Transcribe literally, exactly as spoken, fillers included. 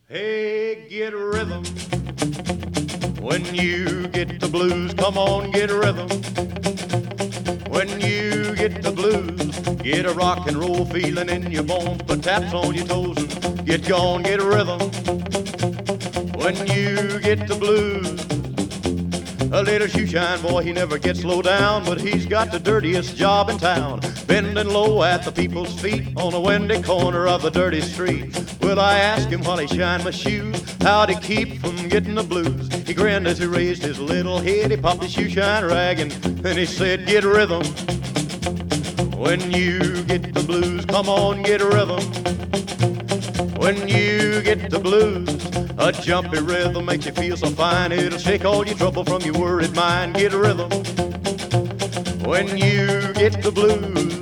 Hey, get rhythm. When you get the blues, come on, get rhythm. When you get the blues, get a rock and roll feeling in your bones. Put taps on your toes and get gone, get rhythm. When you get the blues, a little shoeshine boy, he never gets low down, but he's got the dirtiest job in town, bending low at the people's feet on a windy corner of a dirty street. Well, I asked him while he shined my shoes how'd he keep from getting the blues. He grinned as he raised his little head, he popped his shoeshine rag and then he said, get rhythm. When you get the blues, come on, get rhythm. When you get the blues, a jumpy rhythm makes you feel so fine. It'll shake all your trouble from your worried mind. Get a rhythm. When you get the blues.